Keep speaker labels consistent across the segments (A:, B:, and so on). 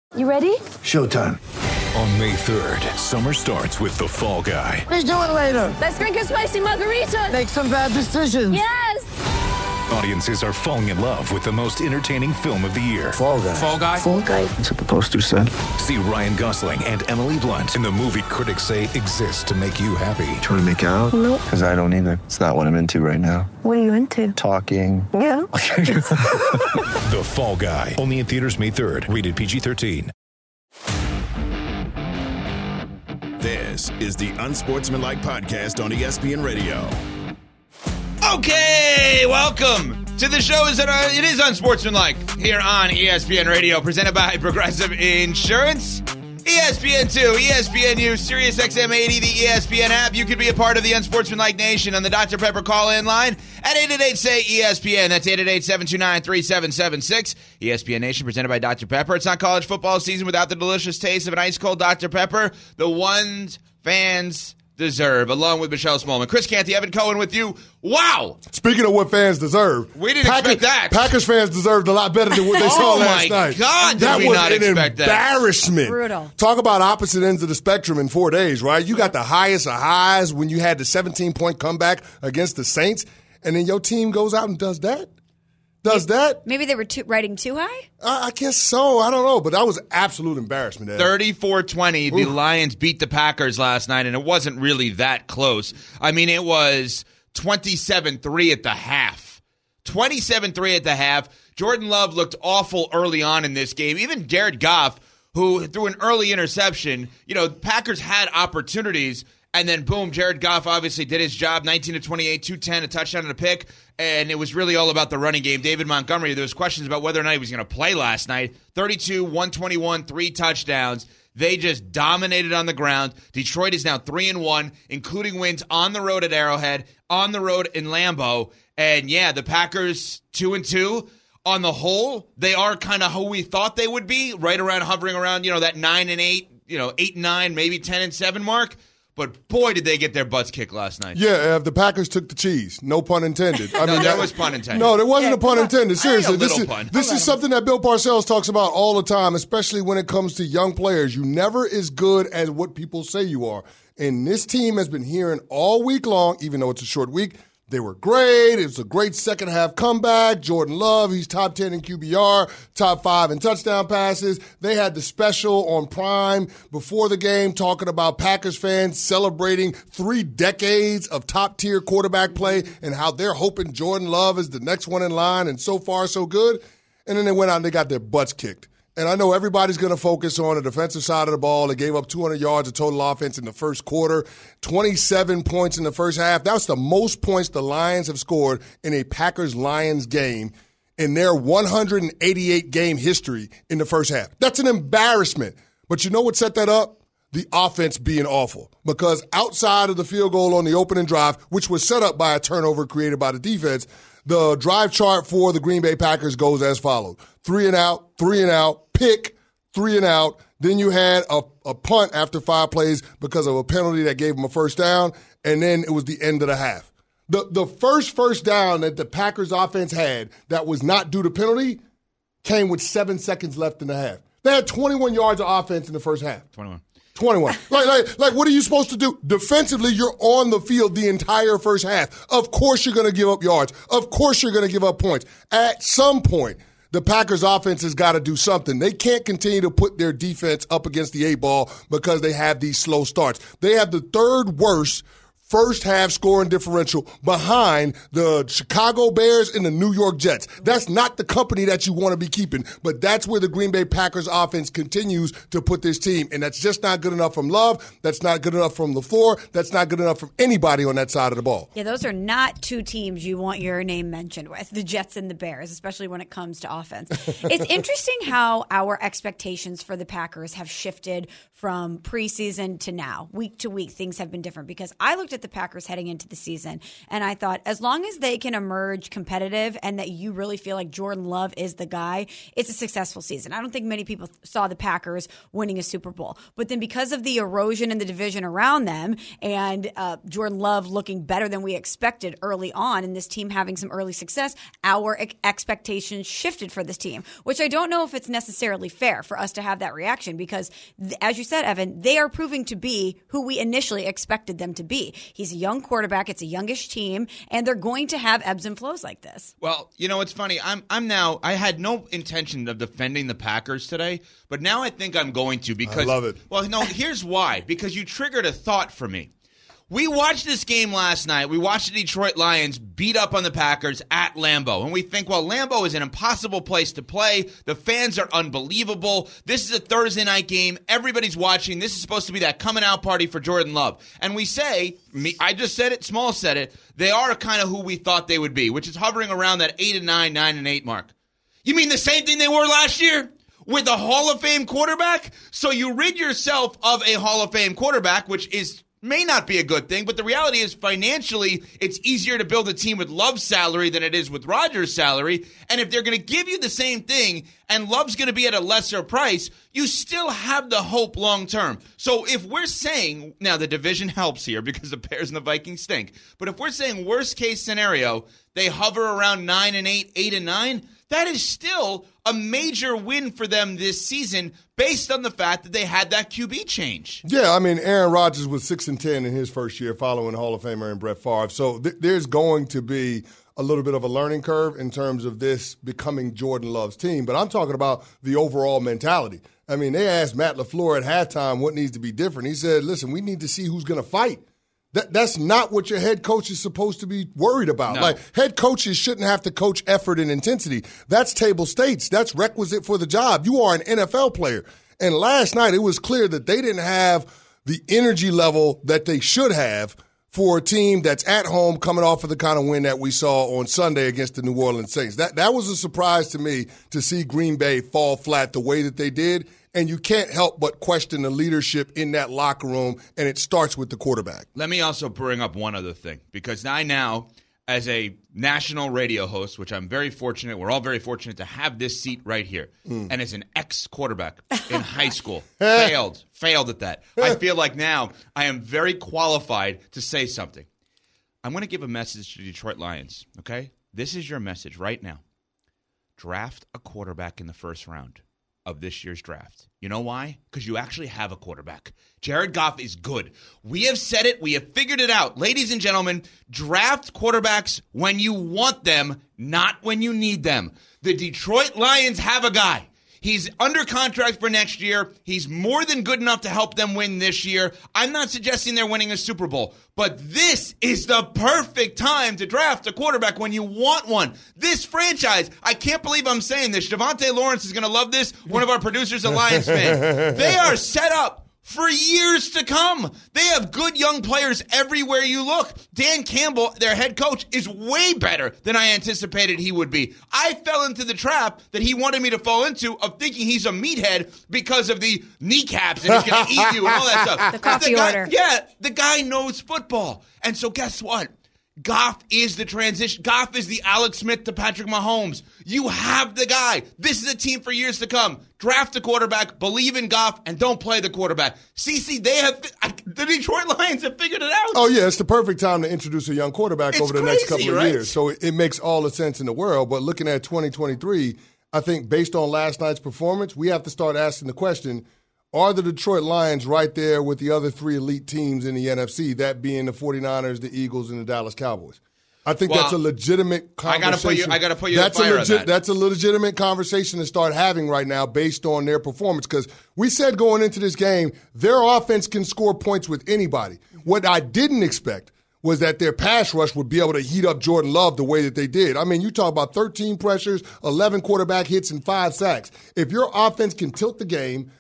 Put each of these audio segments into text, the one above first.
A: You ready?
B: Showtime.
C: On May 3rd, summer starts with The Fall Guy.
D: Let's do it later.
A: Let's drink a spicy margarita.
D: Make some bad decisions.
A: Yes!
C: Audiences are falling in love with the most entertaining film of the year.
B: Fall Guy.
E: Fall Guy?
A: Fall Guy.
B: That's what the poster said.
C: See Ryan Gosling and Emily Blunt in the movie critics say exists to make you happy.
B: Trying to make it out?
A: Nope.
B: Because I don't either. It's not what I'm into right now.
A: What are you into?
B: Talking.
A: Yeah.
C: The Fall Guy. Only in theaters May 3rd. Rated PG-13.
F: This is the Unsportsmanlike Podcast on ESPN Radio.
E: Okay, welcome to the show. It is Unsportsmanlike here on ESPN Radio, presented by Progressive Insurance. ESPN2, ESPNU, SiriusXM 80, the ESPN app. You could be a part of the Unsportsmanlike Nation on the Dr. Pepper call-in line at 888-SAY-ESPN. That's 888-729-3776. ESPN Nation presented by Dr. Pepper. It's not college football season without the delicious taste of an ice-cold Dr. Pepper. The ones fans deserve, along with Michelle Smallman. Chris Canty, Evan Cohen with you. Wow!
G: Speaking of what fans deserve,
E: We didn't expect that.
G: Packers fans deserved a lot better than what they saw last night.
E: Oh, my God, did
G: that
E: we
G: was
E: not
G: an
E: expect that.
G: Embarrassment.
A: Brutal.
G: Talk about opposite ends of the spectrum in 4 days, right? You got the highest of highs when you had the 17-point comeback against the Saints, and then your team goes out and does that?
H: Maybe they were riding too high?
G: I guess so. I don't know. But that was absolute embarrassment.
E: 34-20, the Lions beat the Packers last night, and it wasn't really that close. I mean, it was 27-3 at the half. 27-3 at the half. Jordan Love looked awful early on in this game. Even Jared Goff, who threw an early interception, Packers had opportunities. And then, boom, Jared Goff obviously did his job, 19-28, 210, a touchdown and a pick. And it was really all about the running game. David Montgomery, there was questions about whether or not he was going to play last night. 32, 121, 3 touchdowns. They just dominated on the ground. Detroit is now 3-1, including wins on the road at Arrowhead, on the road in Lambeau. And, yeah, the Packers 2-2. On the whole, they are kind of who we thought they would be, right around hovering around, that 9-8, 8-9, maybe 10-7 mark. But, boy, did they get their butts kicked last night.
G: Yeah, if the Packers took the cheese. No pun intended.
E: There was pun intended.
G: No, there wasn't a pun intended. Seriously, this is something that Bill Parcells talks about all the time, especially when it comes to young players. You never as good as what people say you are. And this team has been hearing all week long, even though it's a short week, they were great. It was a great second-half comeback. Jordan Love, he's top 10 in QBR, top 5 in touchdown passes. They had the special on Prime before the game talking about Packers fans celebrating 3 decades of top-tier quarterback play and how they're hoping Jordan Love is the next one in line, and so far, so good. And then they went out and they got their butts kicked. And I know everybody's going to focus on the defensive side of the ball. They gave up 200 yards of total offense in the first quarter, 27 points in the first half. That's the most points the Lions have scored in a Packers-Lions game in their 188-game history in the first half. That's an embarrassment. But you know what set that up? The offense being awful. Because outside of the field goal on the opening drive, which was set up by a turnover created by the defense, the drive chart for the Green Bay Packers goes as follows. 3 and out, pick, 3 and out. Then you had a punt after 5 plays because of a penalty that gave them a first down, and then it was the end of the half. The first down that the Packers offense had that was not due to penalty came with 7 seconds left in the half. They had 21 yards of offense in the first half. 21. Like, what are you supposed to do? Defensively, you're on the field the entire first half. Of course you're going to give up yards. Of course you're going to give up points. At some point, the Packers offense has got to do something. They can't continue to put their defense up against the 8-ball because they have these slow starts. They have the 3rd worst first half scoring differential behind the Chicago Bears and the New York Jets. That's not the company that you want to be keeping, but that's where the Green Bay Packers offense continues to put this team, and that's just not good enough from Love. That's not good enough from LaFleur. That's not good enough from anybody on that side of the ball.
H: Yeah, those are not 2 teams you want your name mentioned with, the Jets and the Bears, especially when it comes to offense. It's interesting how our expectations for the Packers have shifted from preseason to now. Week to week, things have been different because I looked at at the Packers heading into the season, and I thought, as long as they can emerge competitive and that you really feel like Jordan Love is the guy, it's a successful season. I don't think many people saw the Packers winning a Super Bowl. But then because of the erosion in the division around them and Jordan Love looking better than we expected early on and this team having some early success, our expectations shifted for this team, which I don't know if it's necessarily fair for us to have that reaction because, as you said, Evan, they are proving to be who we initially expected them to be. He's a young quarterback. It's a youngish team, and they're going to have ebbs and flows like this.
E: Well, you know, it's funny. I had no intention of defending the Packers today, but now I think I'm going to because –
G: I love it.
E: Well, no, here's why. Because you triggered a thought for me. We watched this game last night. We watched the Detroit Lions beat up on the Packers at Lambeau. And we think, well, Lambeau is an impossible place to play. The fans are unbelievable. This is a Thursday night game. Everybody's watching. This is supposed to be that coming out party for Jordan Love. And we say, I just said it, Small said it, they are kind of who we thought they would be, which is hovering around that 8-9, 9-8 mark. You mean the same thing they were last year? With a Hall of Fame quarterback? So you rid yourself of a Hall of Fame quarterback, which may not be a good thing, but the reality is financially it's easier to build a team with Love's salary than it is with Rodgers' salary. And if they're going to give you the same thing and Love's going to be at a lesser price, you still have the hope long term. So if we're saying, now the division helps here because the Bears and the Vikings stink, but if we're saying worst case scenario, they hover around 9-8, 8-9, that is still a major win for them this season based on the fact that they had that QB change.
G: Yeah, I mean, Aaron Rodgers was 6-10 in his first year following Hall of Famer and Brett Favre. So there's going to be a little bit of a learning curve in terms of this becoming Jordan Love's team. But I'm talking about the overall mentality. I mean, they asked Matt LaFleur at halftime what needs to be different. He said, listen, we need to see who's going to fight. That's not what your head coach is supposed to be worried about.
E: No.
G: Like, head coaches shouldn't have to coach effort and intensity. That's table stakes. That's requisite for the job. You are an NFL player. And last night, it was clear that they didn't have the energy level that they should have for a team that's at home coming off of the kind of win that we saw on Sunday against the New Orleans Saints. That was a surprise to me to see Green Bay fall flat the way that they did. And you can't help but question the leadership in that locker room, and it starts with the quarterback.
E: Let me also bring up one other thing, because I now, as a national radio host, which I'm very fortunate, we're all very fortunate to have this seat right here, and as an ex-quarterback in high school, failed at that. I feel like now I am very qualified to say something. I'm going to give a message to the Detroit Lions, okay? This is your message right now. Draft a quarterback in the first round of this year's draft. You know why? Because you actually have a quarterback. Jared Goff is good. We have said it. We have figured it out. Ladies and gentlemen, draft quarterbacks when you want them, not when you need them. The Detroit Lions have a guy. He's under contract for next year. He's more than good enough to help them win this year. I'm not suggesting they're winning a Super Bowl, but this is the perfect time to draft a quarterback when you want one. This franchise, I can't believe I'm saying this. Javonte Lawrence is going to love this. One of our producers, a Lions fan. They are set up for years to come. They have good young players everywhere you look. Dan Campbell, their head coach, is way better than I anticipated he would be. I fell into the trap that he wanted me to fall into of thinking he's a meathead because of the kneecaps and he's going to eat you and all that stuff.
H: The coffee order.
E: Yeah, the guy knows football. And so guess what? Goff is the transition. Goff is the Alex Smith to Patrick Mahomes. You have the guy. This is a team for years to come. Draft a quarterback, believe in Goff, and don't play the quarterback. CC, the Detroit Lions have figured it out.
G: Oh, yeah, it's the perfect time to introduce a young quarterback over the next couple of years. So it makes all the sense in the world. But looking at 2023, I think based on last night's performance, we have to start asking the question, are the Detroit Lions right there with the other three elite teams in the NFC, that being the 49ers, the Eagles, and the Dallas Cowboys? I think that's a legitimate conversation.
E: I got to put you on that.
G: That's a legitimate conversation to start having right now based on their performance, because we said going into this game, their offense can score points with anybody. What I didn't expect was that their pass rush would be able to heat up Jordan Love the way that they did. I mean, you talk about 13 pressures, 11 quarterback hits, and 5 sacks. If your offense can tilt the game,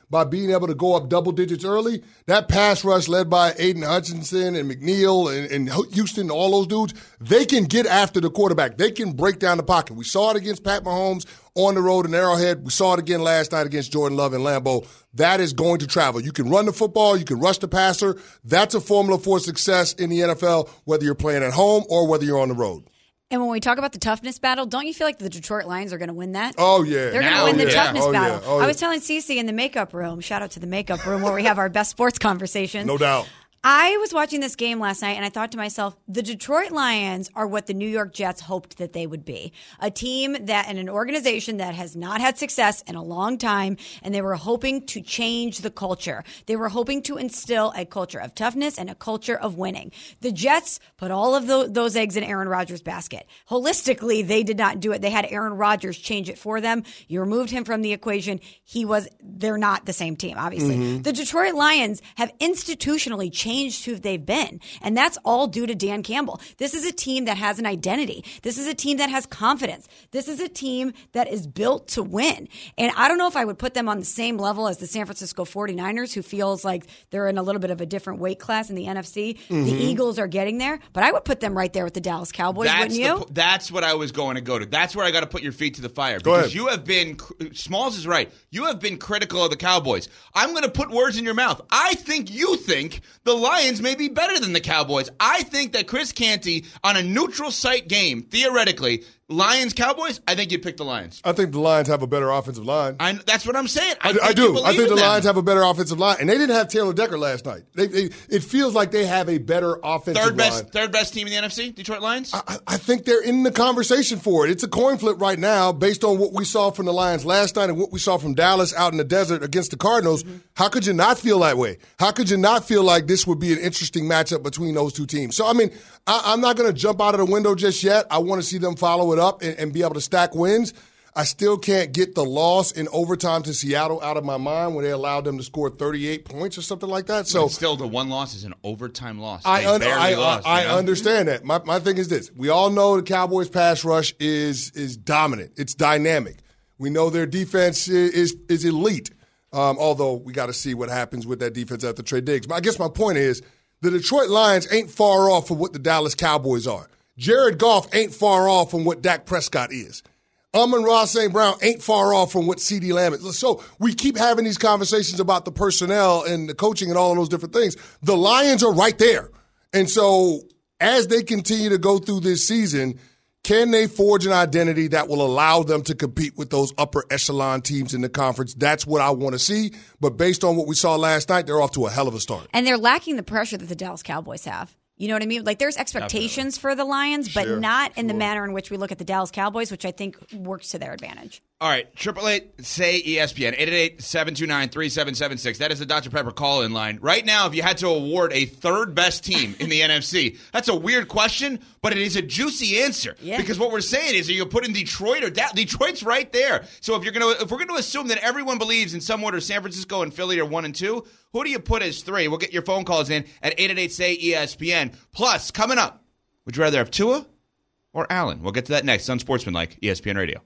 G: by being able to go up double digits early. That pass rush led by Aiden Hutchinson and McNeil and Houston, all those dudes, they can get after the quarterback. They can break down the pocket. We saw it against Pat Mahomes on the road in Arrowhead. We saw it again last night against Jordan Love in Lambeau. That is going to travel. You can run the football. You can rush the passer. That's a formula for success in the NFL, whether you're playing at home or whether you're on the road.
H: And when we talk about the toughness battle, don't you feel like the Detroit Lions are going to win that?
G: Oh, yeah.
H: They're going to win the toughness battle.
G: Yeah. Oh, yeah.
H: I was telling Cece in the makeup room, shout out to the makeup room where we have our best sports conversations.
G: No doubt.
H: I was watching this game last night, and I thought to myself, the Detroit Lions are what the New York Jets hoped that they would be. A team that, and an organization that has not had success in a long time, and they were hoping to change the culture. They were hoping to instill a culture of toughness and a culture of winning. The Jets put all of those eggs in Aaron Rodgers' basket. Holistically, they did not do it. They had Aaron Rodgers change it for them. You removed him from the equation. They're not the same team, obviously. Mm-hmm. The Detroit Lions have institutionally changed who they've been. And that's all due to Dan Campbell. This is a team that has an identity. This is a team that has confidence. This is a team that is built to win. And I don't know if I would put them on the same level as the San Francisco 49ers, who feels like they're in a little bit of a different weight class in the NFC. Mm-hmm. The Eagles are getting there, but I would put them right there with the Dallas Cowboys, wouldn't you?
E: That's what I was going to go to. That's where I got to put your feet to the fire. Because you have been, Smalls is right, you have been critical of the Cowboys. I'm going to put words in your mouth. I think you think the Lions may be better than the Cowboys. I think that Chris Canty, on a neutral site game, theoretically, Lions-Cowboys, I think you'd pick the Lions.
G: I think the Lions have a better offensive line.
E: That's what I'm saying.
G: I do. I think the Lions have a better offensive line. And they didn't have Taylor Decker last night. It feels like they have a better offensive line.
E: Third best team in the NFC, Detroit Lions?
G: I think they're in the conversation for it. It's a coin flip right now based on what we saw from the Lions last night and what we saw from Dallas out in the desert against the Cardinals. Mm-hmm. How could you not feel that way? How could you not feel like this would be an interesting matchup between those two teams? So, I mean, I'm not going to jump out of the window just yet. I want to see them follow it up and be able to stack wins. I still can't get the loss in overtime to Seattle out of my mind when they allowed them to score 38 points or something like that. So
E: still, the one loss is an overtime loss.
G: I understand that. My thing is this. We all know the Cowboys' pass rush is dominant. It's dynamic. We know their defense is elite, although we got to see what happens with that defense after Trey Diggs. But I guess my point is the Detroit Lions ain't far off from what the Dallas Cowboys are. Jared Goff ain't far off from what Dak Prescott is. Amon-Ra St. Brown ain't far off from what CeeDee Lamb is. So we keep having these conversations about the personnel and the coaching and all of those different things. The Lions are right there. And so as they continue to go through this season, can they forge an identity that will allow them to compete with those upper echelon teams in the conference? That's what I want to see. But based on what we saw last night, they're off to a hell of a start.
H: And they're lacking the pressure that the Dallas Cowboys have. You know what I mean? Like, there's expectations for the Lions, but not in the manner in which we look at the Dallas Cowboys, which I think works to their advantage.
E: All right, 888-SAY-ESPN, 888-729-3776. That is the Dr. Pepper call-in line. Right now, if you had to award a third-best team in the NFC, that's a weird question, but it is a juicy answer. Yeah. Because what we're saying is, are you putting Detroit or Dallas? Detroit's right there. So if we're going to assume that everyone believes in some order San Francisco and Philly are 1 and 2, who do you put as 3? We'll get your phone calls in at 888-SAY-ESPN. Plus, coming up, would you rather have Tua or Allen? We'll get to that next on Sportsmanlike ESPN Radio.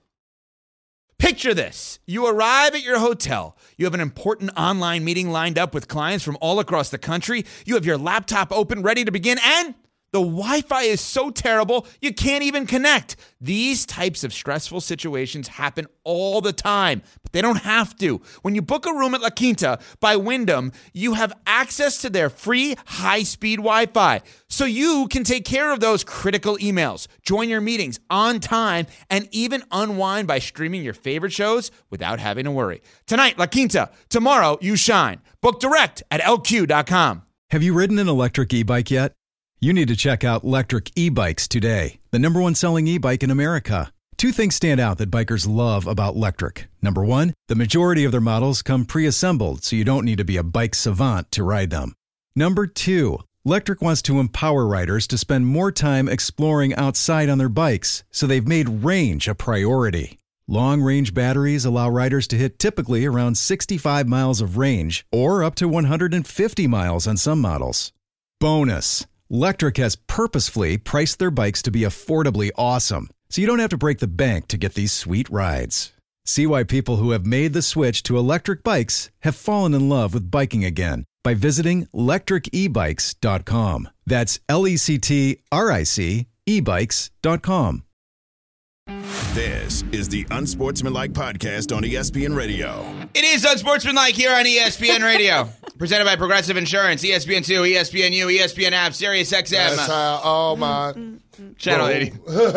E: Picture this. You arrive at your hotel. You have an important online meeting lined up with clients from all across the country. You have your laptop open, ready to begin, and the Wi-Fi is so terrible, you can't even connect. These types of stressful situations happen all the time, but they don't have to. When you book a room at La Quinta by Wyndham, you have access to their free high-speed Wi-Fi, so you can take care of those critical emails, join your meetings on time, and even unwind by streaming your favorite shows without having to worry. Tonight, La Quinta. Tomorrow, you shine. Book direct at LQ.com.
I: Have you ridden an electric e-bike yet? You need to check out Lectric E-Bikes today, the #1 selling e-bike in America. Two things stand out that bikers love about Lectric. Number one, the majority of their models come pre-assembled, so you don't need to be a bike savant to ride them. Number two, Lectric wants to empower riders to spend more time exploring outside on their bikes, so they've made range a priority. Long-range batteries allow riders to hit typically around 65 miles of range, or up to 150 miles on some models. Bonus! Lectric has purposefully priced their bikes to be affordably awesome, so you don't have to break the bank to get these sweet rides. See why people who have made the switch to electric bikes have fallen in love with biking again by visiting lectricebikes.com. That's LECTRIC ebikes.com.
F: This is the Unsportsmanlike Podcast on ESPN Radio.
E: It is Unsportsmanlike here on ESPN Radio. Presented by Progressive Insurance, ESPN2, ESPNU, ESPN app, Sirius XM.
G: That's how all my...
E: Channel 80.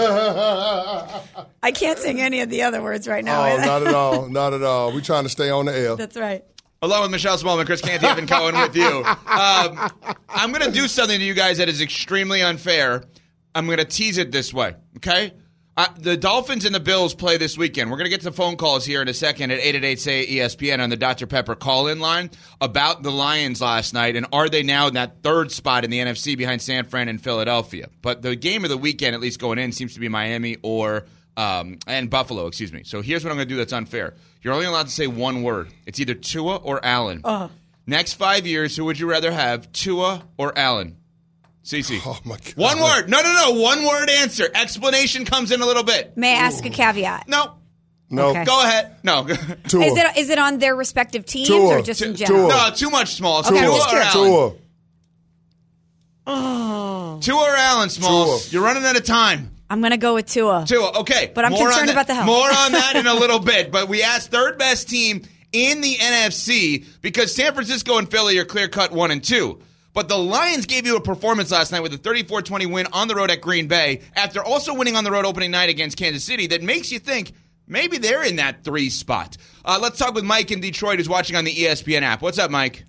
H: I can't sing any of the other words right now.
G: Oh, not at all. Not at all. We're trying to stay on the air.
H: That's right.
E: Along with Michelle Smallman, Chris Canty, Evan Cohen with you. I'm going to do something to you guys that is extremely unfair. I'm going to tease it this way, okay? The Dolphins and the Bills play this weekend. We're going to get to phone calls here in a second at 888-SAY-ESPN on the Dr. Pepper call-in line about the Lions last night, and are they now in that third spot in the NFC behind San Fran and Philadelphia? But the game of the weekend, at least going in, seems to be Miami or and Buffalo, excuse me. So here's what I'm going to do that's unfair. You're only allowed to say one word. It's either Tua or Allen. Next 5 years, who would you rather have, Tua or Allen? Cece.
G: Oh, my God.
E: One word. No. One word answer. Explanation comes in a little bit.
H: May I ask a caveat?
E: No.
H: Okay.
E: Go ahead. No.
G: Tua.
H: Is it on their respective teams
G: Tua.
H: or just in general?
E: No, too much small.
H: Okay,
E: Tua
H: I'm just
E: or
H: curious.
E: Allen?
G: Tua.
E: Tua or Allen, Smalls?
G: Tua.
E: You're running out of time.
H: I'm going to go with Tua.
E: Tua, okay.
H: But I'm concerned about the health.
E: More on that in a little bit. But we asked third best team in the NFC because San Francisco and Philly are clear-cut 1 and 2. But the Lions gave you a performance last night with a 34-20 win on the road at Green Bay after also winning on the road opening night against Kansas City that makes you think maybe they're in that 3 spot. Let's talk with Mike in Detroit who's watching on the ESPN app. What's up, Mike?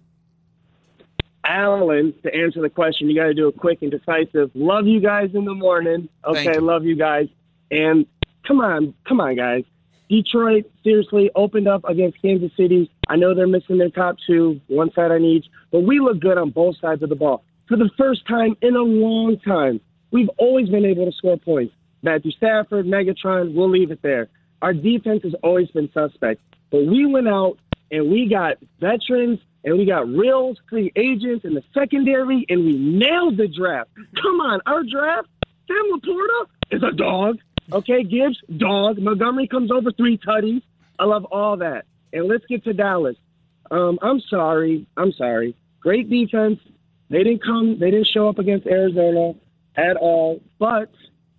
J: Allen, to answer the question, you got to do it quick and decisive. Love you guys in the morning. Okay, love you guys. And come on, guys. Detroit, seriously, opened up against Kansas City. I know they're missing their top 2, one side on each, but we look good on both sides of the ball. For the first time in a long time, we've always been able to score points. Matthew Stafford, Megatron, we'll leave it there. Our defense has always been suspect, but we went out and we got veterans and we got real free agents in the secondary, and we nailed the draft. Come on, our draft, Sam Laporta is a dog. Okay, Gibbs, dog. Montgomery comes over 3 tutties. I love all that. And let's get to Dallas. I'm sorry. Great defense. They didn't show up against Arizona at all. But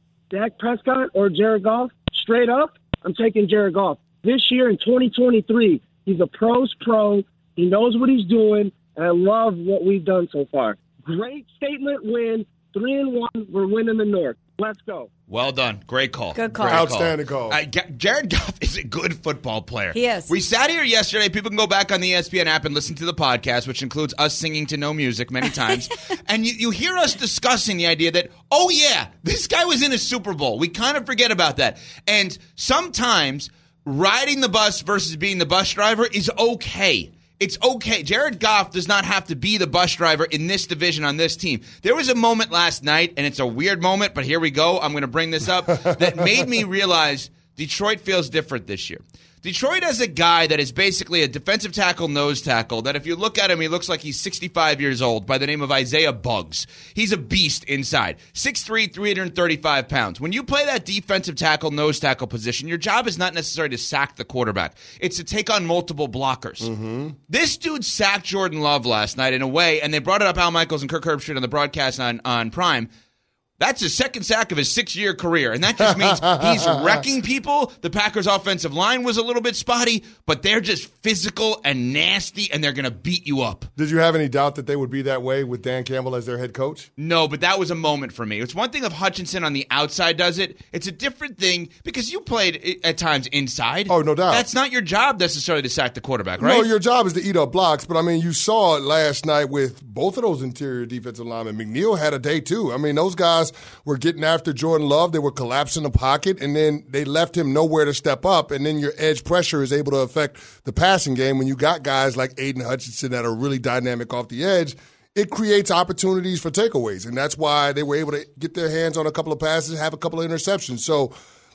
J: Dak Prescott or Jared Goff, straight up, I'm taking Jared Goff. This year in 2023, he's a pro's pro. He knows what he's doing, and I love what we've done so far. Great statement win. 3-1. We're winning the North. Let's go.
E: Well done. Great call.
H: Good call.
G: Outstanding call.
E: Jared Goff is a good football player.
H: He is.
E: We sat here yesterday. People can go back on the ESPN app and listen to the podcast, which includes us singing to no music many times. And you hear us discussing the idea that, oh, yeah, this guy was in a Super Bowl. We kind of forget about that. And sometimes riding the bus versus being the bus driver is okay. It's okay. Jared Goff does not have to be the bus driver in this division on this team. There was a moment last night, and it's a weird moment, but here we go. I'm going to bring this up, that made me realize Detroit feels different this year. Detroit has a guy that is basically a defensive tackle, nose tackle, that if you look at him, he looks like he's 65 years old, by the name of Isaiah Buggs. He's a beast inside. 6'3", 335 pounds. When you play that defensive tackle, nose tackle position, your job is not necessarily to sack the quarterback. It's to take on multiple blockers. Mm-hmm. This dude sacked Jordan Love last night in a way, and they brought it up, Al Michaels and Kirk Herbstreit on the broadcast on Prime. That's his second sack of his 6-year career, and that just means he's wrecking people. The Packers' offensive line was a little bit spotty, but they're just physical and nasty, and they're going to beat you up.
G: Did you have any doubt that they would be that way with Dan Campbell as their head coach?
E: No, but that was a moment for me. It's one thing if Hutchinson on the outside does it. It's a different thing because you played at times inside.
G: Oh, no doubt.
E: That's not your job necessarily to sack the quarterback, right?
G: No, your job is to eat up blocks, but, I mean, you saw it last night with both of those interior defensive linemen. McNeil had a day, too. I mean, those guys were getting after Jordan Love. They were collapsing the pocket, and then they left him nowhere to step up, and then your edge pressure is able to affect the passing game. When you got guys like Aiden Hutchinson that are really dynamic off the edge, it creates opportunities for takeaways, and that's why they were able to get their hands on a couple of passes, have a couple of interceptions. So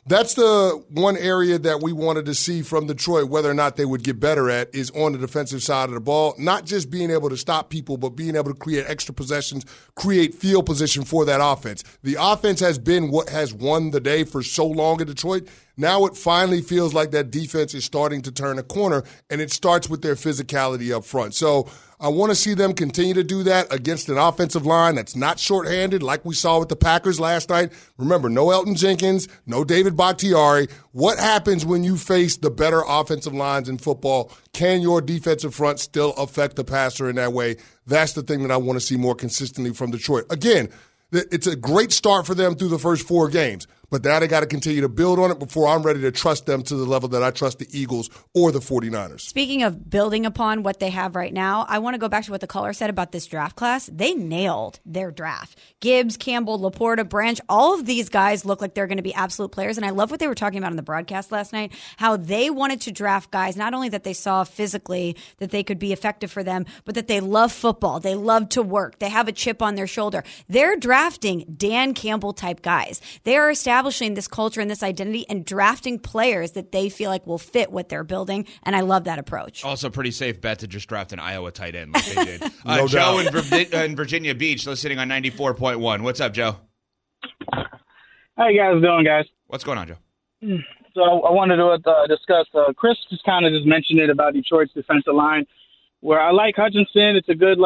G: that's the one area that we wanted to see from Detroit, whether or not they would get better at, is on the defensive side of the ball. Not just being able to stop people, but being able to create extra possessions, create field position for that offense. The offense has been what has won the day for so long in Detroit. Now it finally feels like that defense is starting to turn a corner, and it starts with their physicality up front. So I want to see them continue to do that against an offensive line that's not shorthanded like we saw with the Packers last night. Remember, no Elton Jenkins, no David Bakhtiari. What happens when you face the better offensive lines in football? Can your defensive front still affect the passer in that way? That's the thing that I want to see more consistently from Detroit. Again, it's a great start for them through the first 4 games. But now they got to continue to build on it before I'm ready to trust them to the level that I trust the Eagles or the 49ers.
H: Speaking of building upon what they have right now, I want to go back to what the caller said about this draft class. They nailed their draft. Gibbs, Campbell, Laporta, Branch, all of these guys look like they're going to be absolute players. And I love what they were talking about on the broadcast last night, how they wanted to draft guys, not only that they saw physically that they could be effective for them, but that they love football. They love to work. They have a chip on their shoulder. They're drafting Dan Campbell type guys. They are establishing this culture and this identity and drafting players that they feel like will fit what they're building. And I love that approach.
E: Also, pretty safe bet to just draft an Iowa tight end like they did.
G: No
E: Joe in Virginia Beach listening on 94.1. What's up, Joe?
K: How you guys doing, guys?
E: What's going on, Joe?
K: So I wanted to discuss, Chris just mentioned it about Detroit's defensive line, where I like Hutchinson. It's a good,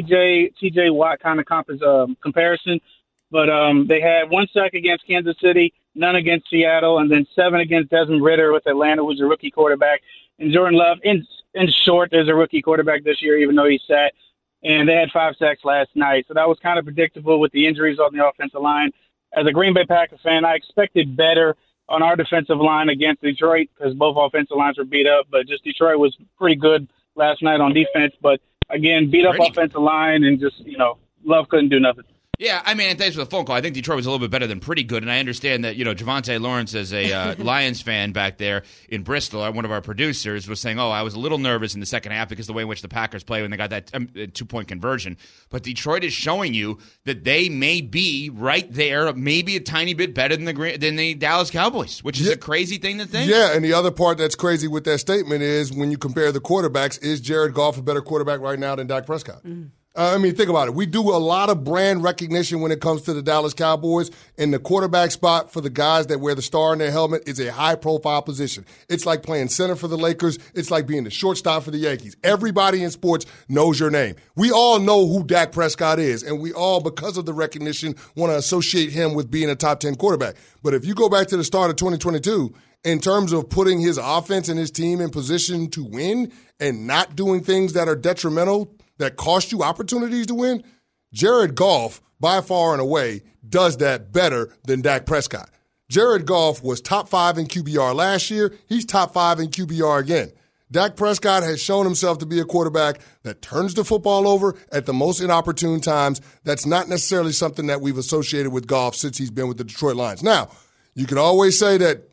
K: TJ Watt kind of comparison. But they had 1 sack against Kansas City, none against Seattle, and then 7 against Desmond Ridder with Atlanta, who's a rookie quarterback. And Jordan Love, in short, is a rookie quarterback this year, even though he sat. And they had 5 sacks last night. So that was kind of predictable with the injuries on the offensive line. As a Green Bay Packers fan, I expected better on our defensive line against Detroit because both offensive lines were beat up. But just Detroit was pretty good last night on defense. But, again, beat up offensive line and just, Love couldn't do nothing.
E: Yeah, I mean, and thanks for the phone call. I think Detroit was a little bit better than pretty good, and I understand that, Javonte Lawrence, as a Lions fan back there in Bristol, one of our producers, was saying, I was a little nervous in the second half because of the way in which the Packers play when they got that 2-point conversion. But Detroit is showing you that they may be right there, maybe a tiny bit better than the Dallas Cowboys, which is a crazy thing to think.
G: Yeah, and the other part that's crazy with that statement is when you compare the quarterbacks, is Jared Goff a better quarterback right now than Dak Prescott? Think about it. We do a lot of brand recognition when it comes to the Dallas Cowboys, and the quarterback spot for the guys that wear the star in their helmet is a high-profile position. It's like playing center for the Lakers. It's like being the shortstop for the Yankees. Everybody in sports knows your name. We all know who Dak Prescott is, and we all, because of the recognition, want to associate him with being a top 10 quarterback. But if you go back to the start of 2022, in terms of putting his offense and his team in position to win and not doing things that are detrimental that cost you opportunities to win, Jared Goff, by far and away, does that better than Dak Prescott. Jared Goff was top 5 in QBR last year. He's top 5 in QBR again. Dak Prescott has shown himself to be a quarterback that turns the football over at the most inopportune times. That's not necessarily something that we've associated with Goff since he's been with the Detroit Lions. Now, you can always say that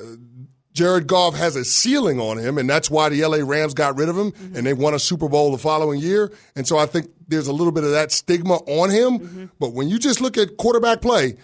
G: Jared Goff has a ceiling on him, and that's why the L.A. Rams got rid of him, and they won a Super Bowl the following year. And so I think there's a little bit of that stigma on him. But when you just look at quarterback play,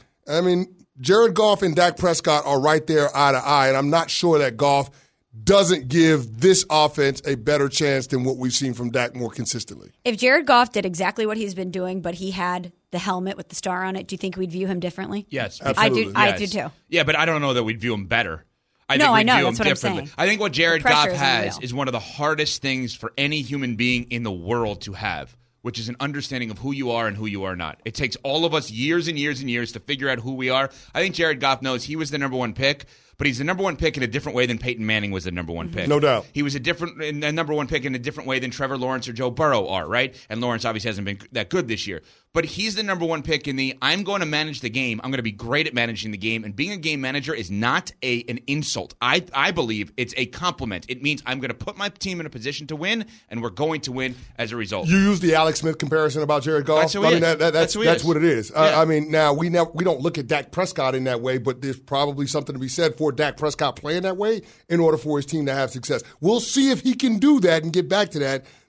G: Jared Goff and Dak Prescott are right there eye to eye, and I'm not sure that Goff doesn't give this offense a better chance than what we've seen from Dak more consistently.
H: If Jared Goff did exactly what he's been doing, but he had the helmet with the star on it, do you think we'd view him differently?
E: Yes.
G: Absolutely.
H: I do too.
E: Yeah, but I don't know that we'd view him better. I
H: know.
E: View
H: That's
E: him
H: what I'm saying.
E: I think what Jared Goff has
H: unreal.
E: is one of the hardest things for any human being in the world to have, which is an understanding of who you are and who you are not. It takes all of us years and years and years to figure out who we are. I think Jared Goff knows he was the number 1 pick, but he's the number 1 pick in a different way than Peyton Manning was the number 1 pick.
G: No doubt.
E: He was a number 1 pick in a different way than Trevor Lawrence or Joe Burrow are, right? And Lawrence obviously hasn't been that good this year. But he's the number 1 pick in the I'm going to manage the game. I'm going to be great at managing the game. And being a game manager is not an insult. I believe it's a compliment. It means I'm going to put my team in a position to win, and we're going to win as a result.
G: You use the Alex Smith comparison about Jared Goff.
E: That's who he is.
G: That's what it is.
E: Yeah.
G: Now we don't look at Dak Prescott in that way, but there's probably something to be said for Dak Prescott playing that way in order for his team to have success. We'll see if he can do that and get back to that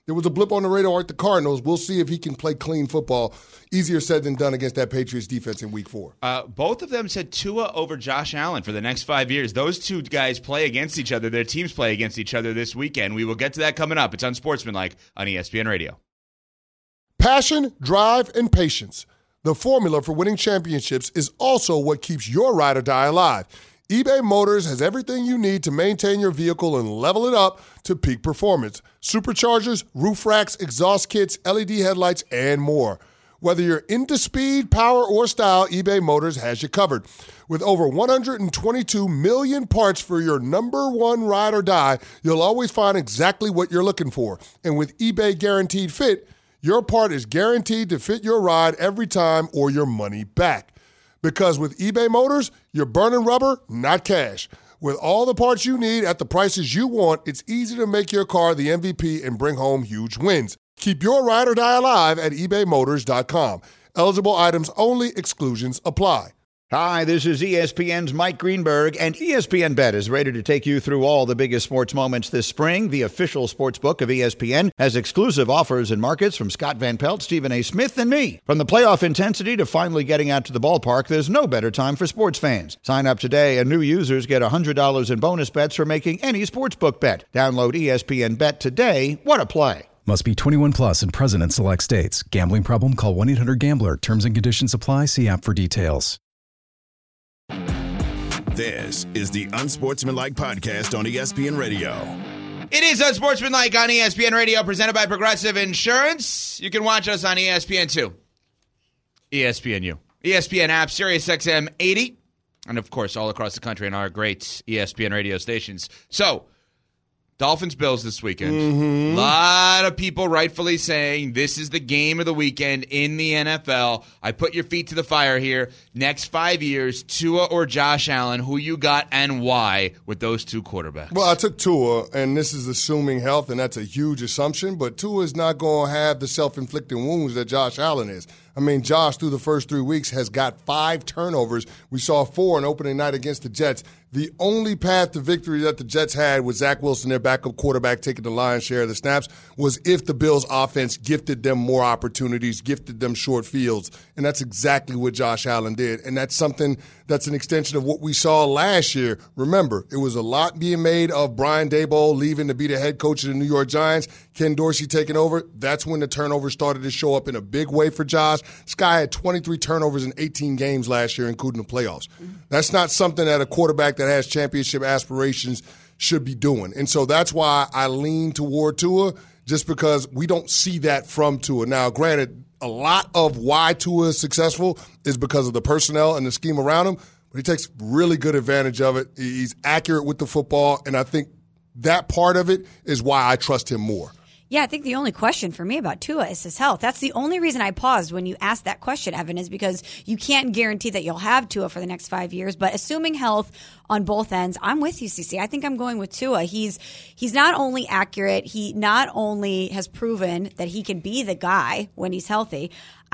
G: There was a blip on the radar at the Cardinals. We'll see if he can play clean football. Easier said than done against that Patriots defense in Week 4.
E: Both of them said Tua over Josh Allen for the next 5 years. Those two guys play against each other. Their teams play against each other this weekend. We will get to that coming up. It's Unsportsmanlike on ESPN Radio.
G: Passion, drive, and patience. The formula for winning championships is also what keeps your ride or die alive. eBay Motors has everything you need to maintain your vehicle and level it up to peak performance. Superchargers, roof racks, exhaust kits, LED headlights, and more. Whether you're into speed, power, or style, eBay Motors has you covered. With over 122 million parts for your number one ride or die, you'll always find exactly what you're looking for. And with eBay Guaranteed Fit, your part is guaranteed to fit your ride every time or your money back. Because with eBay Motors, you're burning rubber, not cash. With all the parts you need at the prices you want, it's easy to make your car the MVP and bring home huge wins. Keep your ride or die alive at ebaymotors.com. Eligible items only. Exclusions apply.
L: Hi, this is ESPN's Mike Greenberg, and ESPN Bet is ready to take you through all the biggest sports moments this spring. The official sports book of ESPN has exclusive offers and markets from Scott Van Pelt, Stephen A. Smith, and me. From the playoff intensity to finally getting out to the ballpark, there's no better time for sports fans. Sign up today, and new users get $100 in bonus bets for making any sportsbook bet. Download ESPN Bet today. What a play.
I: Must be 21 plus and present in select states. Gambling problem? Call 1-800-GAMBLER. Terms and conditions apply. See app for details.
F: This is the Unsportsmanlike Podcast on ESPN Radio.
E: It is Unsportsmanlike on ESPN Radio, presented by Progressive Insurance. You can watch us on ESPN2, ESPNU, ESPN app, SiriusXM 80, and, of course, all across the country on our great ESPN radio stations. So, Dolphins-Bills this weekend. A lot of people rightfully saying this is the game of the weekend in the NFL. I put your feet to the fire here. Next 5 years, Tua or Josh Allen, who you got and why with those two quarterbacks?
G: Well, I took Tua, and this is assuming health, and that's a huge assumption, but Tua is not going to have the self-inflicted wounds that Josh Allen is. I mean, Josh, through the first 3 weeks, has got 5 turnovers. We saw 4 on opening night against the Jets. The only path to victory that the Jets had with Zach Wilson, their backup quarterback, taking the lion's share of the snaps, was if the Bills' offense gifted them more opportunities, gifted them short fields. And that's exactly what Josh Allen did. And that's something that's an extension of what we saw last year. Remember, it was a lot being made of Brian Daboll leaving to be the head coach of the New York Giants, Ken Dorsey taking over. That's when the turnovers started to show up in a big way for Josh. This guy had 23 turnovers in 18 games last year, including the playoffs. That's not something that a quarterback that has championship aspirations should be doing. And so that's why I lean toward Tua, just because we don't see that from Tua. Now, granted, a lot of why Tua is successful is because of the personnel and the scheme around him, but he takes really good advantage of it. He's accurate with the football, and I think that part of it is why I trust him more.
H: Yeah, I think the only question for me about Tua is his health. That's the only reason I paused when you asked that question, Evan, is because you can't guarantee that you'll have Tua for the next 5 years. But assuming health on both ends, I'm with you, CC. I think I'm going with Tua. He's not only accurate, he not only has proven that he can be the guy when he's healthy.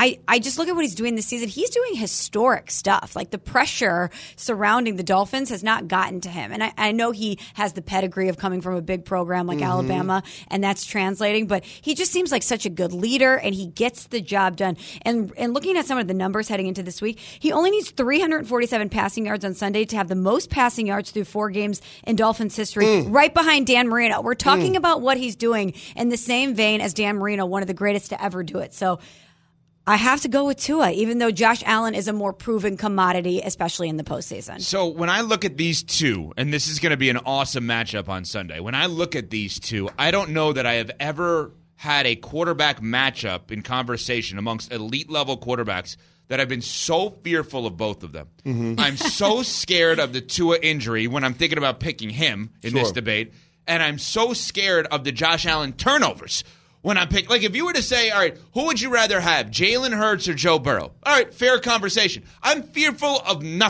H: I just look at what he's doing this season. He's doing historic stuff. Like, the pressure surrounding the Dolphins has not gotten to him. And I know he has the pedigree of coming from a big program like Alabama, and that's translating. But he just seems like such a good leader, and he gets the job done. And looking at some of the numbers heading into this week, he only needs 347 passing yards on Sunday to have the most passing yards through 4 games in Dolphins history, right behind Dan Marino. We're talking about what he's doing in the same vein as Dan Marino, one of the greatest to ever do it. So I have to go with Tua, even though Josh Allen is a more proven commodity, especially in the postseason.
E: So when I look at these two, and this is going to be an awesome matchup on Sunday, when I look at these two, I don't know that I have ever had a quarterback matchup in conversation amongst elite-level quarterbacks that I've been so fearful of both of them. I'm so scared of the Tua injury when I'm thinking about picking him in this debate, and I'm so scared of the Josh Allen turnovers when I'm picking. Like, if you were to say, all right, who would you rather have, Jalen Hurts or Joe Burrow? All right, fair conversation. I'm fearful of nothing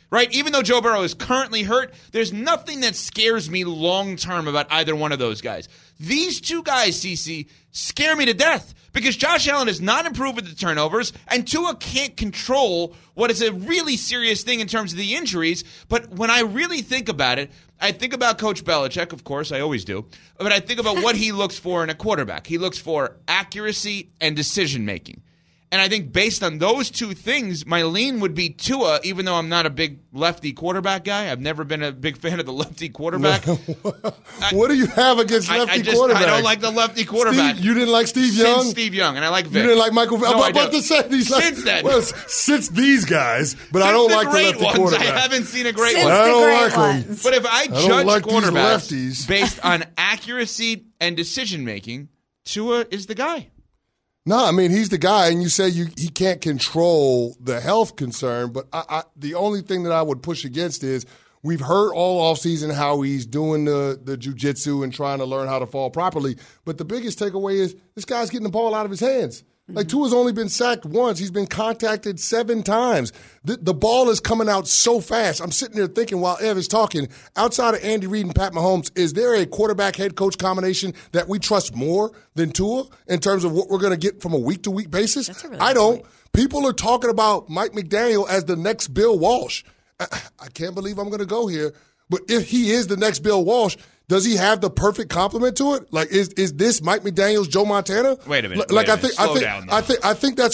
E: right? Even though Joe Burrow is currently hurt, there's nothing that scares me long-term about either one of those guys. These two guys, CC, scare me to death because Josh Allen has not improved with the turnovers, and Tua can't control what is a really serious thing in terms of the injuries. But when I really think about it, I think about Coach Belichick, of course, I always do, but I think about what he looks for in a quarterback. He looks for accuracy and decision-making. And I think based on those two things, my lean would be Tua, even though I'm not a big lefty quarterback guy. I've never been a big fan of the lefty quarterback.
G: What do you have against lefty quarterbacks?
E: I don't like the lefty quarterback.
G: You didn't like Steve Young?
E: Since Steve Young, and I like Vic.
G: You didn't like Michael Vick?
E: No,
G: I'm about to say these
E: since then.
G: Well, since these guys, but I don't like the lefty quarterback.
E: I haven't seen a great
H: Since
E: one.
G: I don't
H: the
G: like
H: great
G: them.
H: ones.
E: But if I judge
G: like these
E: quarterbacks
G: lefties.
E: based on accuracy and decision-making, Tua is the guy.
G: No, I mean, he's the guy, and you say he can't control the health concern, but the only thing that I would push against is we've heard all offseason how he's doing the jiu-jitsu and trying to learn how to fall properly, but the biggest takeaway is this guy's getting the ball out of his hands. Like, Tua's only been sacked once. He's been contacted 7 times. The ball is coming out so fast. I'm sitting there thinking while Ev is talking, outside of Andy Reid and Pat Mahomes, is there a quarterback-head coach combination that we trust more than Tua in terms of what we're going to get from a week-to-week basis?
H: That's a really
G: I
H: good
G: don't.
H: point.
G: People are talking about Mike McDaniel as the next Bill Walsh. I can't believe I'm going to go here, but if he is the next Bill Walsh, does he have the perfect complement to it? Like, is this Mike McDaniel's Joe Montana?
E: Wait a minute.
G: I think that's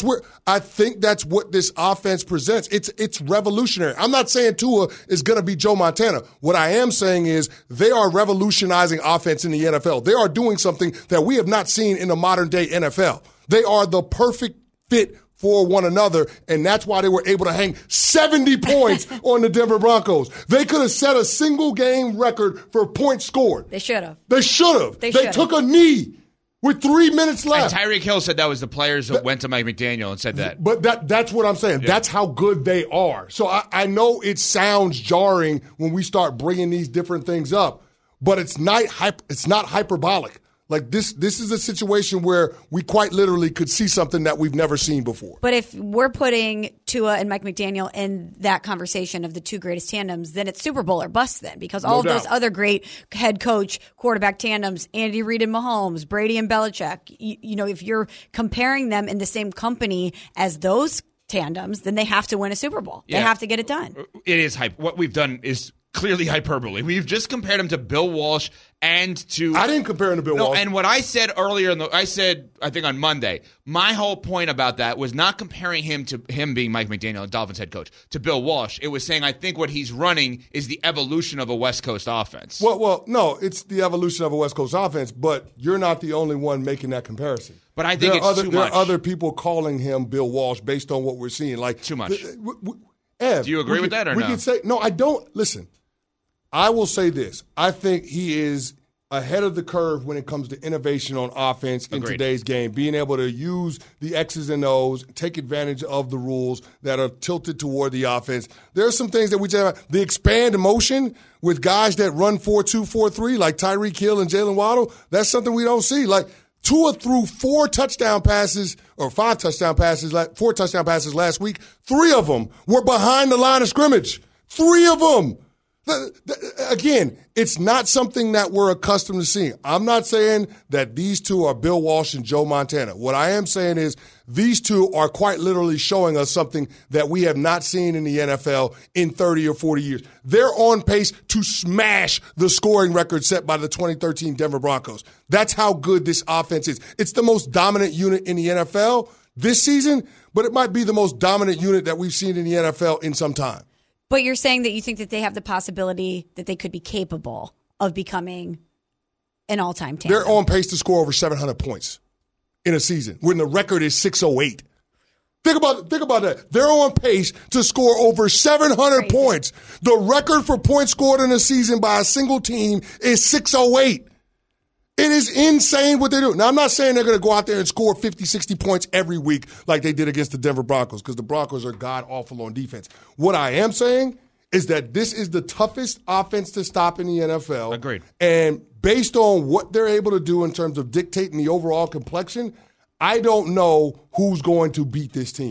G: what this offense presents. It's revolutionary. I'm not saying Tua is going to be Joe Montana. What I am saying is they are revolutionizing offense in the NFL. They are doing something that we have not seen in the modern day NFL. They are the perfect fit for one another, and that's why they were able to hang 70 points on the Denver Broncos. They could have set a single-game record for points scored.
H: They should have.
G: They should have. They took a knee with 3 minutes left.
E: And Tyreek Hill said that was the players that went to Mike McDaniel and said that.
G: But that's what I'm saying. Yeah. That's how good they are. So I know it sounds jarring when we start bringing these different things up, but it's not hyperbolic. Like, this is a situation where we quite literally could see something that we've never seen before.
H: But if we're putting Tua and Mike McDaniel in that conversation of the two greatest tandems, then it's Super Bowl or bust then, because all of those other great head coach quarterback tandems, Andy Reid and Mahomes, Brady and Belichick, you know, if you're comparing them in the same company as those tandems, then they have to win a Super Bowl. Yeah. They have to get it done.
E: It is hype. What we've done is clearly hyperbole. We've just compared him to Bill Walsh and to...
G: I didn't compare him to Bill Walsh.
E: And what I said earlier, I think on Monday, my whole point about that was not comparing him to him being Mike McDaniel, the Dolphins head coach, to Bill Walsh. It was saying I think what he's running is the evolution of a West Coast offense.
G: Well, no, it's the evolution of a West Coast offense, but you're not the only one making that comparison.
E: But I think too much.
G: There are other people calling him Bill Walsh based on what we're seeing. Like,
E: too much.
G: Ev,
E: do you agree with that or no?
G: We can say, no, I don't. Listen, I will say this. I think he is ahead of the curve when it comes to innovation on offense in today's game, being able to use the X's and O's, take advantage of the rules that are tilted toward the offense. There are some things that we talk about. The expand motion with guys that run 4-2, 4-3, like Tyreek Hill and Jalen Waddle, that's something we don't see. Like, Tua threw 4 touchdown passes or 5 touchdown passes, 4 touchdown passes last week. 3 of them were behind the line of scrimmage. 3 of them. Again, it's not something that we're accustomed to seeing. I'm not saying that these two are Bill Walsh and Joe Montana. What I am saying is these two are quite literally showing us something that we have not seen in the NFL in 30 or 40 years. They're on pace to smash the scoring record set by the 2013 Denver Broncos. That's how good this offense is. It's the most dominant unit in the NFL this season, but it might be the most dominant unit that we've seen in the NFL in some time.
H: But you're saying that you think that they have the possibility that they could be capable of becoming an all-time tandem.
G: They're on pace to score over 700 points in a season when the record is 608. Think about that. They're on pace to score over 700 points. The record for points scored in a season by a single team is 608. It is insane what they do. Now, I'm not saying they're going to go out there and score 50, 60 points every week like they did against the Denver Broncos, because the Broncos are god-awful on defense. What I am saying is that this is the toughest offense to stop in the NFL.
E: Agreed.
G: And based on what they're able to do in terms of dictating the overall complexion, I don't know who's going to beat this team.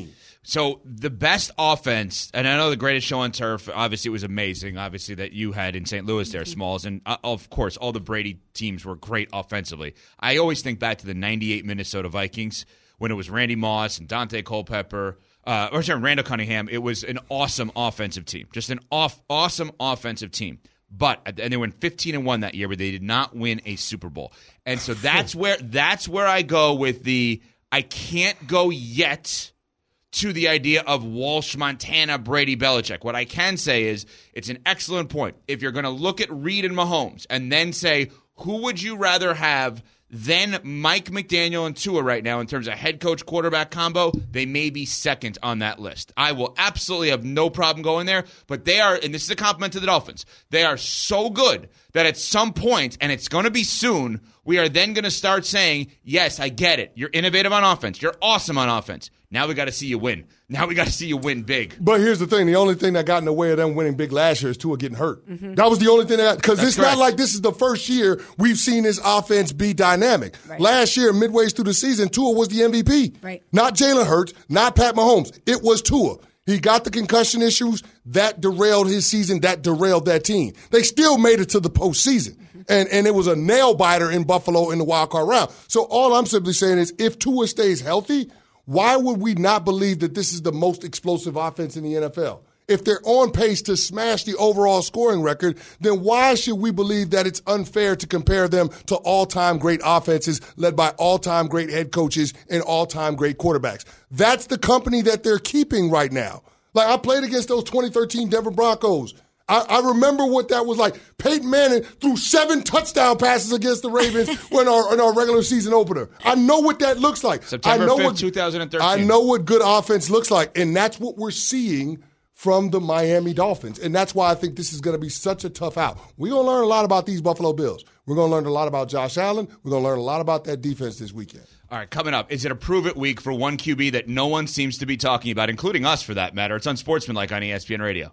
E: So the best offense, and I know the greatest show on turf, obviously it was amazing, obviously, that you had in St. Louis there, Smalls. And, of course, all the Brady teams were great offensively. I always think back to the 98 Minnesota Vikings when it was Randy Moss and Dante Culpepper, Randall Cunningham. It was an awesome offensive team, just an awesome offensive team. And they went 15-1 that year, but they did not win a Super Bowl. And so that's where I go with I can't go yet to the idea of Walsh, Montana, Brady, Belichick. What I can say is it's an excellent point. If you're going to look at Reed and Mahomes and then say, who would you rather have than Mike McDaniel and Tua right now in terms of head coach quarterback combo, they may be second on that list. I will absolutely have no problem going there, but they are, and this is a compliment to the Dolphins, they are so good that at some point, and it's going to be soon, we are then going to start saying, yes, I get it. You're innovative on offense. You're awesome on offense. Now we got to see you win. Now we got to see you win big.
G: But here's the thing. The only thing that got in the way of them winning big last year is Tua getting hurt. Mm-hmm. That was the only thing because it's correct. Not like this is the first year we've seen this offense be dynamic. Right. Last year, midway through the season, Tua was the MVP. Right. Not Jalen Hurts, not Pat Mahomes. It was Tua. He got the concussion issues. That derailed his season. That derailed that team. They still made it to the postseason. And it was a nail-biter in Buffalo in the wild card round. So all I'm simply saying is if Tua stays healthy, why would we not believe that this is the most explosive offense in the NFL? If they're on pace to smash the overall scoring record, then why should we believe that it's unfair to compare them to all-time great offenses led by all-time great head coaches and all-time great quarterbacks? That's the company that they're keeping right now. Like, I played against those 2013 Denver Broncos. I remember what that was like. Peyton Manning threw 7 touchdown passes against the Ravens in our regular season opener. I know what that looks like.
E: September 5th, 2013.
G: I know what good offense looks like, and that's what we're seeing from the Miami Dolphins. And that's why I think this is going to be such a tough out. We're going to learn a lot about these Buffalo Bills. We're going to learn a lot about Josh Allen. We're going to learn a lot about that defense this weekend.
E: All right, coming up, is it a prove-it week for one QB that no one seems to be talking about, including us for that matter? It's Unsportsmanlike on ESPN Radio.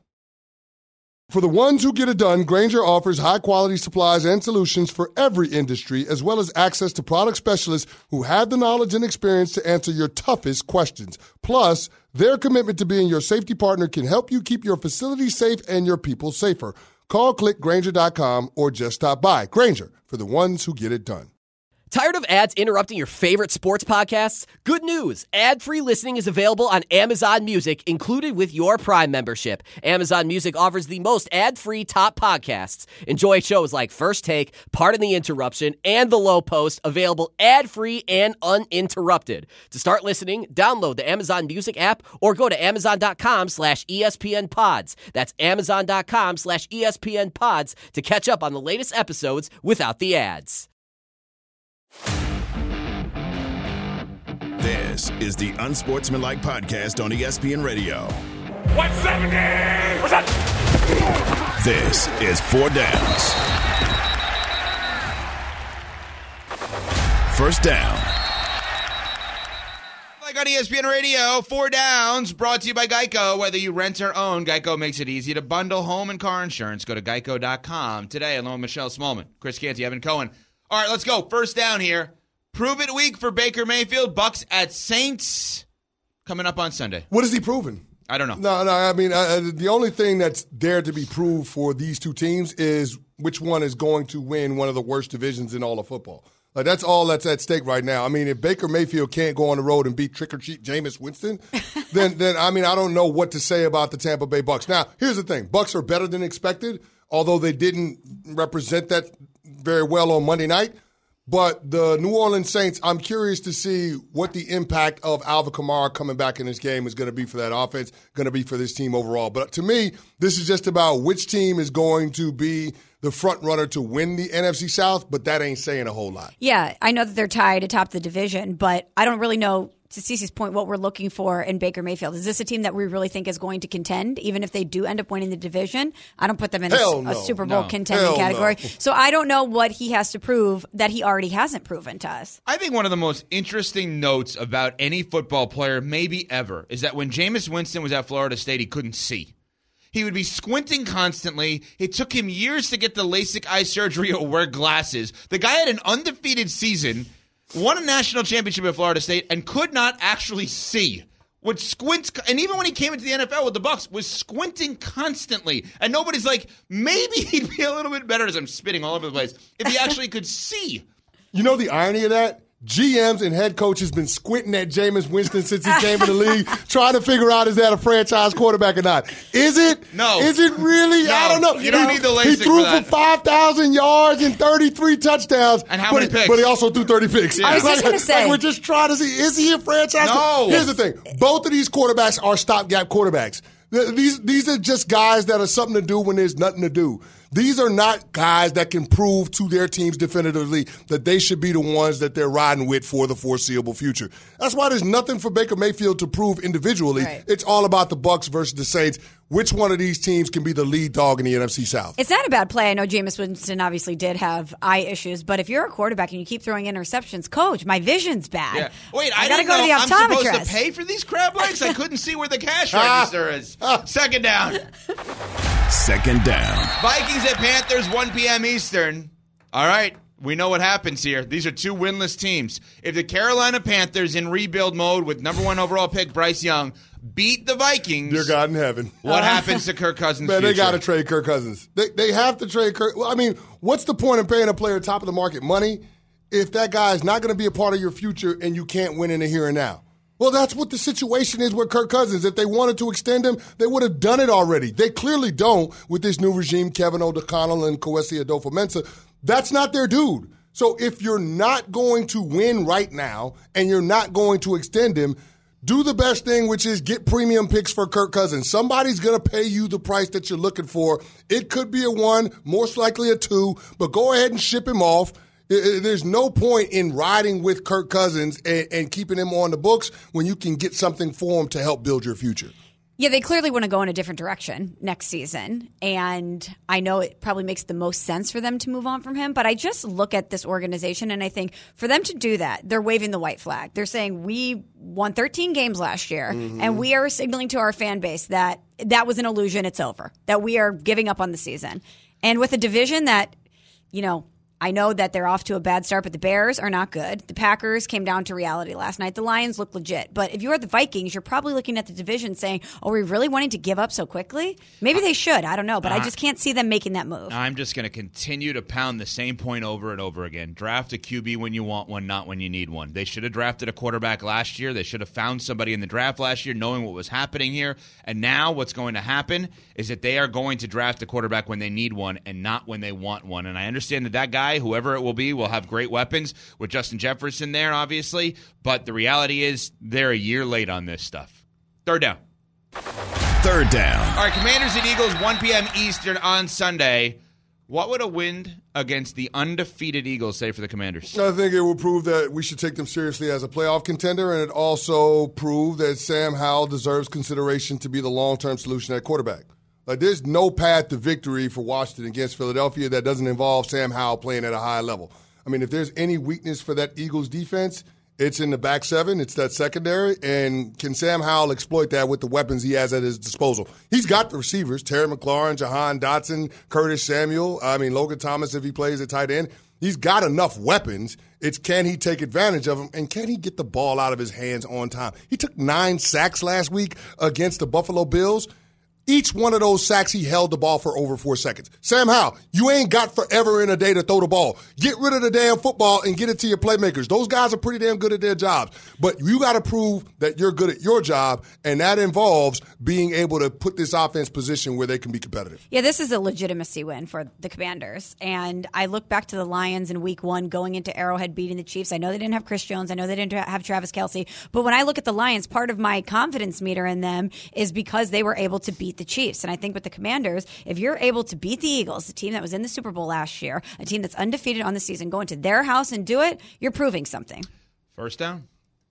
G: For the ones who get it done, Grainger offers high-quality supplies and solutions for every industry, as well as access to product specialists who have the knowledge and experience to answer your toughest questions. Plus, their commitment to being your safety partner can help you keep your facility safe and your people safer. Call, click Grainger.com, or just stop by. Grainger, for the ones who get it done.
M: Tired of ads interrupting your favorite sports podcasts? Good news! Ad-free listening is available on Amazon Music, included with your Prime membership. Amazon Music offers the most ad-free top podcasts. Enjoy shows like First Take, Pardon the Interruption, and The Low Post, available ad-free and uninterrupted. To start listening, download the Amazon Music app or go to Amazon.com/ESPN Pods. That's Amazon.com/ESPN Pods to catch up on the latest episodes without the ads.
F: This is the Unsportsmanlike Podcast on ESPN Radio.
N: 170! What's up?
F: This is 4 Downs. First down.
E: Like on ESPN Radio, 4 Downs, brought to you by Geico. Whether you rent or own, Geico makes it easy to bundle home and car insurance. Go to geico.com. Today, along with Michelle Smallman, Chris Canty, Evan Cohen. All right, let's go. First down here. Prove it week for Baker Mayfield. Bucks at Saints coming up on Sunday.
G: What is he proving?
E: I don't know.
G: No. I mean, the only thing that's there to be proved for these two teams is which one is going to win one of the worst divisions in all of football. Like, that's all that's at stake right now. I mean, if Baker Mayfield can't go on the road and beat trick-or-treat Jameis Winston, then I mean, I don't know what to say about the Tampa Bay Bucks. Now, here's the thing. Bucks are better than expected, although they didn't represent that very well on Monday night. But the New Orleans Saints, I'm curious to see what the impact of Alvin Kamara coming back in this game is going to be for that offense, going to be for this team overall. But to me, this is just about which team is going to be the front runner to win the NFC South, but that ain't saying a whole lot.
H: Yeah, I know that they're tied atop the division, but I don't really know, to Cece's point, what we're looking for in Baker Mayfield. Is this a team that we really think is going to contend, even if they do end up winning the division? I don't put them in a Super Bowl contending category. No. So I don't know what he has to prove that he already hasn't proven to us.
E: I think one of the most interesting notes about any football player, maybe ever, is that when Jameis Winston was at Florida State, he couldn't see. He would be squinting constantly. It took him years to get the LASIK eye surgery or wear glasses. The guy had an undefeated season, won a national championship at Florida State, and could not actually see. would squint, and even when he came into the NFL with the Bucs, was squinting constantly. And nobody's like, maybe he'd be a little bit better, as I'm spitting all over the place, if he actually could see.
G: You know the irony of that? GMs and head coaches been squinting at Jameis Winston since he came in the league, trying to figure out is that a franchise quarterback or not. Is it?
E: No.
G: Is it really?
E: No.
G: I don't know.
E: You don't need the LASIK
G: He threw
E: for that.
G: for 5,000 yards and 33 touchdowns.
E: And how many picks?
G: But he also threw 30 picks.
H: I was just going to say.
G: We're just trying to see, is he a franchise?
E: No.
G: Here's the thing. Both of these quarterbacks are stopgap quarterbacks. These are just guys that are something to do when there's nothing to do. These are not guys that can prove to their teams definitively that they should be the ones that they're riding with for the foreseeable future. That's why there's nothing for Baker Mayfield to prove individually. Right. It's all about the Bucs versus the Saints. Which one of these teams can be the lead dog in the NFC South?
H: It's not a bad play. I know Jameis Winston obviously did have eye issues, but if you're a quarterback and you keep throwing interceptions, coach, my vision's bad.
E: Yeah. Wait,
H: I got to go to the
E: I'm
H: optometrist.
E: supposed to pay for these crab legs? I couldn't see where the cash register is. Second down.
F: Second down.
E: Vikings at Panthers, 1 p.m. Eastern. All right, we know what happens here. These are two winless teams. If the Carolina Panthers in rebuild mode with number 1 overall pick Bryce Young beat the Vikings,
G: Dear God in heaven,
E: what happens to Kirk Cousins'
G: Man,
E: future?
G: they got to trade Kirk Cousins. They have to trade Kirk. Well, I mean, what's the point of paying a player top of the market money if that guy is not going to be a part of your future and you can't win in the here and now? Well, that's what the situation is with Kirk Cousins. If they wanted to extend him, they would have done it already. They clearly don't with this new regime, Kevin O'Connell and Kwesi Adolfo-Mensah. That's not their dude. So if you're not going to win right now and you're not going to extend him, do the best thing, which is get premium picks for Kirk Cousins. Somebody's going to pay you the price that you're looking for. It could be a 1, most likely a 2, but go ahead and ship him off. There's no point in riding with Kirk Cousins and keeping him on the books when you can get something for him to help build your future.
H: Yeah, they clearly want to go in a different direction next season. And I know it probably makes the most sense for them to move on from him. But I just look at this organization and I think for them to do that, they're waving the white flag. They're saying we won 13 games last year and we are signaling to our fan base that that was an illusion. It's over, that we are giving up on the season. And with a division that, you know, I know that they're off to a bad start, but the Bears are not good. The Packers came down to reality last night. The Lions look legit. But if you're the Vikings, you're probably looking at the division saying, are we really wanting to give up so quickly? Maybe they should. I don't know. But I just can't see them making that move.
E: I'm just going to continue to pound the same point over and over again. Draft a QB when you want one, not when you need one. They should have drafted a quarterback last year. They should have found somebody in the draft last year knowing what was happening here. And now what's going to happen is that they are going to draft a quarterback when they need one and not when they want one. And I understand that guy, whoever it will be, will have great weapons with Justin Jefferson there, obviously. But the reality is they're a year late on this stuff. Third down.
F: Third down.
E: All right, Commanders and Eagles, 1 p.m. Eastern on Sunday. What would a win against the undefeated Eagles say for the Commanders?
G: I think it will prove that we should take them seriously as a playoff contender, and it also prove that Sam Howell deserves consideration to be the long-term solution at quarterback. Like, there's no path to victory for Washington against Philadelphia that doesn't involve Sam Howell playing at a high level. I mean, if there's any weakness for that Eagles defense, it's in the back seven. It's that secondary. And can Sam Howell exploit that with the weapons he has at his disposal? He's got the receivers, Terry McLaurin, Jahan Dotson, Curtis Samuel. I mean, Logan Thomas if he plays at tight end. He's got enough weapons. It's can he take advantage of them, and can he get the ball out of his hands on time? He took 9 sacks last week against the Buffalo Bills. Each one of those sacks, he held the ball for over 4 seconds. Sam Howell, you ain't got forever in a day to throw the ball. Get rid of the damn football and get it to your playmakers. Those guys are pretty damn good at their jobs. But you got to prove that you're good at your job, and that involves being able to put this offense position where they can be competitive.
H: Yeah, this is a legitimacy win for the Commanders. And I look back to the Lions in week 1 going into Arrowhead beating the Chiefs. I know they didn't have Chris Jones. I know they didn't have Travis Kelce. But when I look at the Lions, part of my confidence meter in them is because they were able to beat the Chiefs. And I think with the Commanders, if you're able to beat the Eagles, the team that was in the Super Bowl last year, a team that's undefeated on the season, go into their house and do it, you're proving something.
E: First down.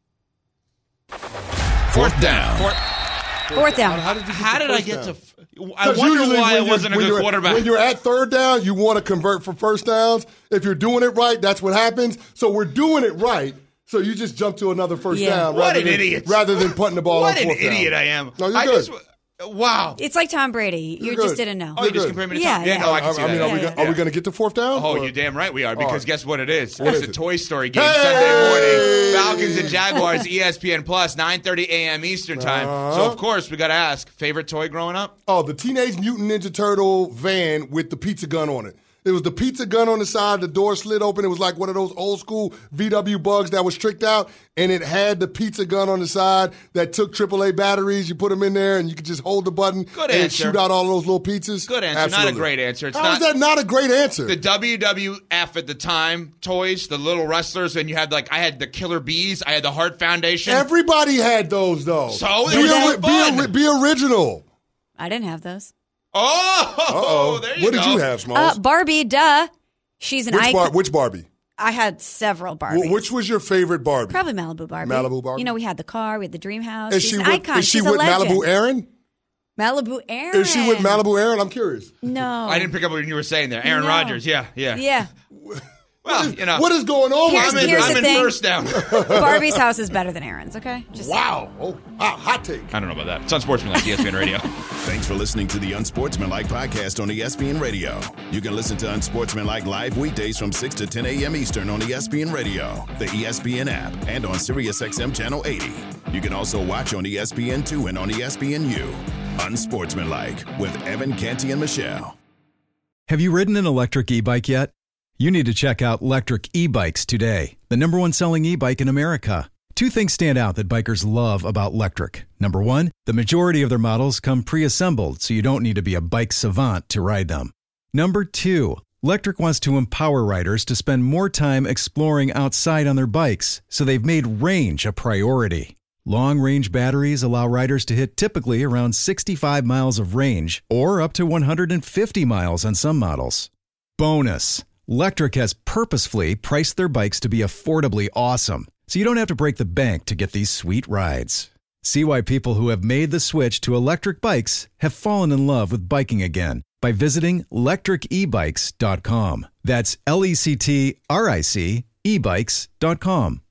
F: Fourth down.
H: Fourth down.
E: How did I get to I wonder why I wasn't a good quarterback.
G: When you're at third down, you want to convert for first downs. If you're doing it right, that's what happens. So we're doing it right. So you just jump to another first down
E: idiot.
G: rather than punting the ball on fourth down.
E: What an idiot I am.
G: No, you're good.
E: Wow.
H: It's like Tom Brady. You just didn't know.
E: Oh, you just compared me to Tom?
H: Yeah.
E: No, I can see that.
G: Are we going to get to fourth down?
E: Oh, you're damn right we are, because guess what it is?
G: What
E: It's
G: is
E: a
G: it?
E: Toy Story game Sunday morning. Falcons and Jaguars, ESPN Plus, 9:30 a.m. Eastern time. So, of course, we got to ask, favorite toy growing up?
G: Oh, the Teenage Mutant Ninja Turtle van with the pizza gun on it. It was the pizza gun on the side, the door slid open. It was like one of those old school VW bugs that was tricked out, and it had the pizza gun on the side that took AAA batteries. You put them in there, and you could just hold the button and shoot out all of those little pizzas.
E: Good answer.
G: Absolutely.
E: Not a great answer.
G: How is that not a great answer?
E: The WWF at the time toys, the little wrestlers, and you had I had the Killer Bees, I had the Heart Foundation.
G: Everybody had those, though.
E: So they were fun.
G: Be original.
H: I didn't have those.
E: Oh, there you
G: what
E: go.
G: What did you have, Smalls?
H: Barbie, duh. She's an icon.
G: Which Barbie?
H: I had several Barbies.
G: Which was your favorite Barbie?
H: Probably Malibu Barbie.
G: Malibu Barbie?
H: You know, we had the car, we had the dream house.
G: Is
H: She's
G: she
H: an
G: with,
H: icon.
G: Is she
H: She's a
G: with
H: legend.
G: Malibu Aaron?
H: Malibu Aaron.
G: Is she with Malibu Aaron? I'm curious.
H: No.
E: I didn't pick up what you were saying there. Aaron Rodgers, yeah.
H: Yeah.
E: Well,
G: what is going on?
H: Here's
E: I'm in first down.
H: Barbie's house is better than Aaron's, okay?
G: Wow. Hot take.
E: I don't know about that. It's Unsportsmanlike, ESPN Radio.
F: Thanks for listening to the Unsportsmanlike podcast on ESPN Radio. You can listen to Unsportsmanlike live weekdays from 6 to 10 a.m. Eastern on ESPN Radio, the ESPN app, and on SiriusXM Channel 80. You can also watch on ESPN2 and on ESPNU. Unsportsmanlike with Evan Canty and Michelle.
I: Have you ridden an electric e-bike yet? You need to check out Lectric E-Bikes today, the #1 selling e-bike in America. Two things stand out that bikers love about Lectric. Number one, the majority of their models come pre-assembled, so you don't need to be a bike savant to ride them. Number two, Lectric wants to empower riders to spend more time exploring outside on their bikes, so they've made range a priority. Long-range batteries allow riders to hit typically around 65 miles of range, or up to 150 miles on some models. Bonus! Lectric has purposefully priced their bikes to be affordably awesome, so you don't have to break the bank to get these sweet rides. See why people who have made the switch to electric bikes have fallen in love with biking again by visiting lectricebikes.com. That's LECTRIC ebikes.com.